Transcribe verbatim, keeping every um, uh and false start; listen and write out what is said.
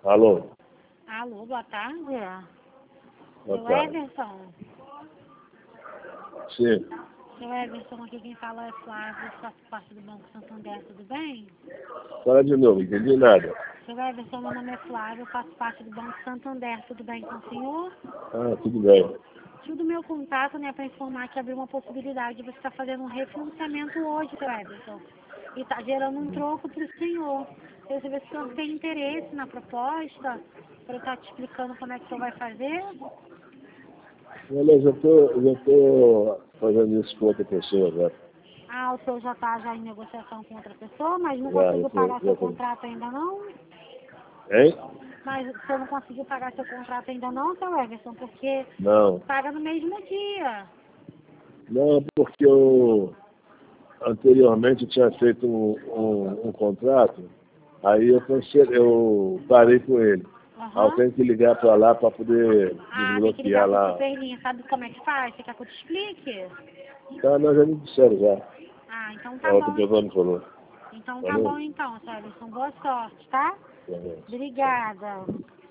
Alô? Alô, boa tarde. Boa Seu tarde. Everson. Sim. Seu Everson, aqui quem fala é Flávio, faço parte do Banco Santander, tudo bem? Fala de novo, não entendi nada. Seu Everson, meu nome é Flávio, faço parte do Banco Santander, tudo bem com o senhor? Ah, tudo bem. Tudo meu contato, né, para informar que abriu uma possibilidade de você estar fazendo um refinanciamento hoje, seu Everson. E está gerando um troco para o senhor. Eu queria saber se o senhor tem interesse na proposta, para eu estar te explicando como é que o senhor vai fazer. Olha, eu já tô, já tô fazendo isso com outra pessoa agora. Ah, o senhor já está já em negociação com outra pessoa, mas não Já, já conseguiu tô, pagar seu já tô. contrato ainda não? Hein? Mas o senhor não conseguiu pagar seu contrato ainda não, seu Everson, porque Não. paga no mesmo dia. Não, porque eu anteriormente tinha feito um, um, um contrato, aí eu, cancelei, eu parei com ele. Aí eu Aham. tenho que ligar para lá para poder Ah, tem que ligar desbloquear pro lá. Superlinha. Sabe como é que faz? Você quer que eu te explique? Tá, nós já me disseram já. Ah, então A tá outra bom. pessoa me falou. Então tá Valeu? bom então, seu Everson. Boa sorte, tá? Valeu. Obrigada.